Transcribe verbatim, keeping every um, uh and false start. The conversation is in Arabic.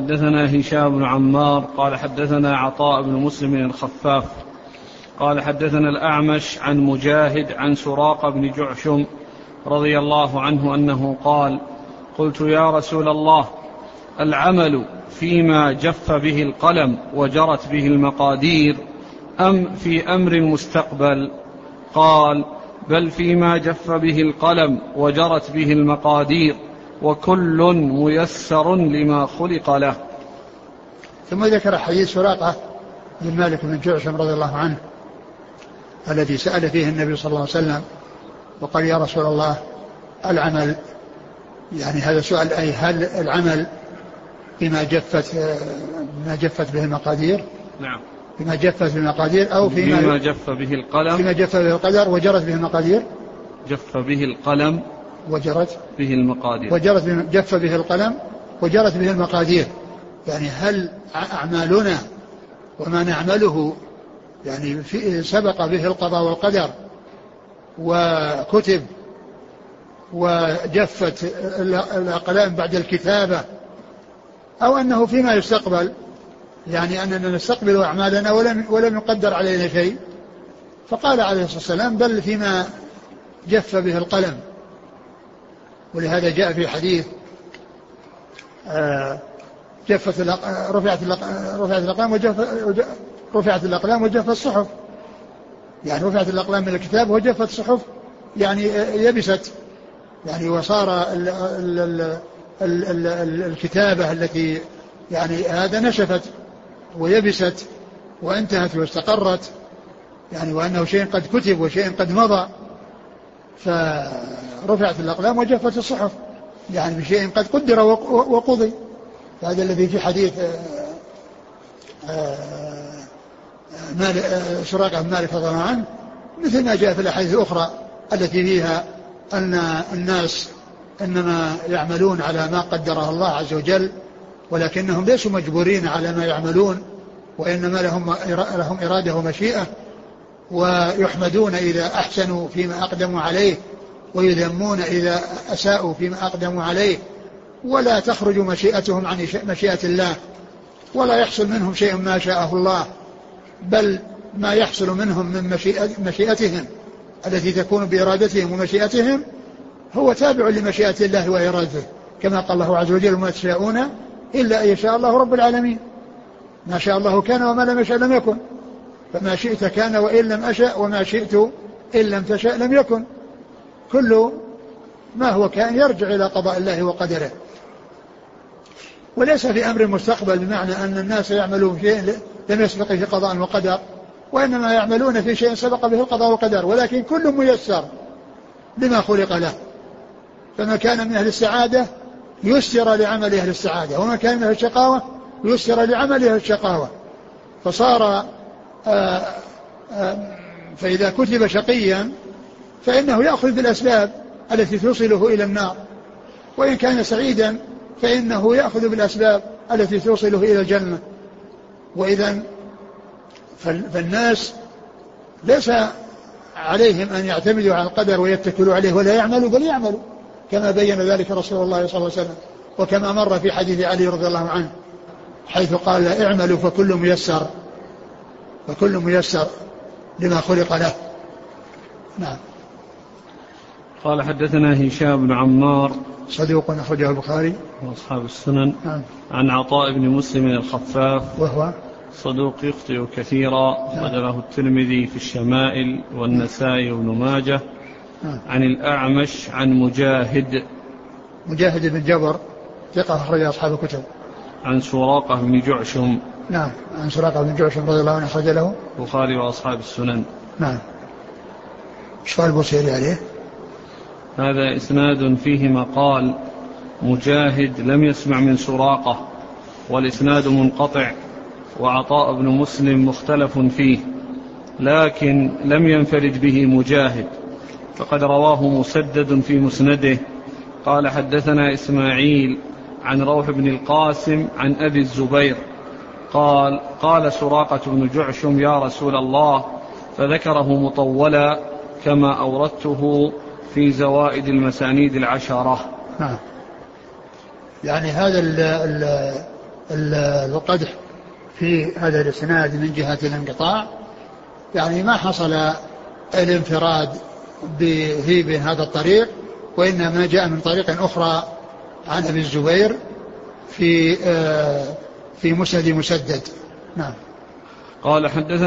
حدثنا هشام بن عمار قال حدثنا عطاء بن مسلم الخفاف قال حدثنا الأعمش عن مجاهد عن سراقة بن جعشم رضي الله عنه أنه قال قلت يا رسول الله العمل فيما جف به القلم وجرت به المقادير أم في أمر المستقبل؟ قال بل فيما جف به القلم وجرت به المقادير وكل ميسر لما خلق له. ثم ذكر حديث سراقة بن مالك بن جعشم رضي الله عنه الذي سأل فيه النبي صلى الله عليه وسلم وقال يا رسول الله العمل، يعني هذا سؤال أي هل العمل بما جفت بما جفت به المقادير؟ نعم. بما جفت به المقادير أو فيما فيما جف به القلم فيما جف به القدر وجرت به المقادير. جف به القلم وجرت به المقادير وجرت به جف به القلم وجرت به المقادير، يعني هل أعمالنا وما نعمله يعني في سبق به القضاء والقدر وكتب وجفت الأقلام بعد الكتابة، أو أنه فيما يستقبل، يعني أننا نستقبل أعمالنا ولم, ولم يقدر علينا شيء. فقال عليه الصلاة والسلام بل فيما جف به القلم. ولهذا جاء في حديث جفت رفعت رفعت الأقلام وجف رفعت الأقلام وجفت الصحف، يعني رفعت الأقلام من الكتاب وجفت الصحف، يعني يبست، يعني وصار ال ال ال ال ال ال الكتابة التي يعني هذا نشفت ويبست وانتهت واستقرت، يعني وأنه شيء قد كتب وشيء قد مضى، فرفعت الأقلام وجفت الصحف، يعني بشيء قد قدر وقضي. هذا الذي في حديث سراقة بن مالك رضي الله عنه، مثل ما جاء في الأحاديث الأخرى التي فيها أن الناس إنما يعملون على ما قدره الله عز وجل، ولكنهم ليسوا مجبورين على ما يعملون، وإنما لهم لهم إرادة ومشيئة، ويحمدون إذا أحسنوا فيما أقدموا عليه، ويذمون إذا أساءوا فيما أقدموا عليه، ولا تخرج مشيئتهم عن مشيئة الله، ولا يحصل منهم شيء ما شاءه الله، بل ما يحصل منهم من مشيئتهم التي تكون بإرادتهم ومشيئتهم هو تابع لمشيئة الله وإرادته، كما قال الله عز وجل وما تشاءون إلا أن يشاء الله رب العالمين. ما شاء الله كان وما لم يشاء لم يكن، فما شئت كان وإن لم أشأ، وما شئت إن لم تشاء لم يكن. كل ما هو كان يرجع إلى قضاء الله وقدره، وليس في أمر مستقبل بمعنى أن الناس يعملون شيء لم يسبق في قضاء وقدر، وإنما يعملون في شيء سبق به القضاء والقدر، ولكن كل ميسر لما خلق له. فما كان من أهل السعادة يسر لعمل أهل السعادة، وما كان من أهل الشقاوة يسر لعمل أهل الشقاوة. فصار آآ آآ فإذا كتب شقيا فإنه يأخذ بالأسباب التي توصله إلى النار، وإن كان سعيدا فإنه يأخذ بالأسباب التي توصله إلى الجنة. وإذا فالناس ليس عليهم أن يعتمدوا على القدر ويتكلوا عليه ولا يعملوا، بل يعملوا كما بين ذلك رسول الله صلى الله عليه وسلم، وكما مر في حديث علي رضي الله عنه حيث قال اعملوا فكل ميسر فكل ميسر لما خلق له. نعم. قال حدثنا هشام بن عمار صدوق أخرجه البخاري وأصحاب السنن. نعم. عن عطاء بن مسلم الخفاف وهو صدوق يخطئ كثيرا، أخرجه الترمذي في الشمائل والنسائي وابن ماجه. نعم. عن الأعمش عن مجاهد مجاهد بن جبر ثقة أخرج أصحاب الكتب. عن سراقة بن جعشم. نعم. عن سراقة بن جعشم رضي الله عنه أخرج له البخاري وأصحاب السنن. نعم. سؤال البوصيري عليه هذا إسناد فيه مقال مجاهد لم يسمع من سراقة، والإسناد منقطع، وعطاء بن مسلم مختلف فيه، لكن لم ينفرد به مجاهد، فقد رواه مسدد في مسنده قال حدثنا إسماعيل عن روح بن القاسم عن أبي الزبير قال قال سراقة بن جعشم يا رسول الله، فذكره مطولا كما أوردته في زوائد المسانيد العشرة. نعم. يعني هذا ال ال القدح في هذا الإسناد من جهة الانقطاع، يعني ما حصل الانفراد به بين هذا الطريق، وإنما جاء من طريق أخرى عن أبي الزبير في في مسند مسدد. نعم. قال حدثنا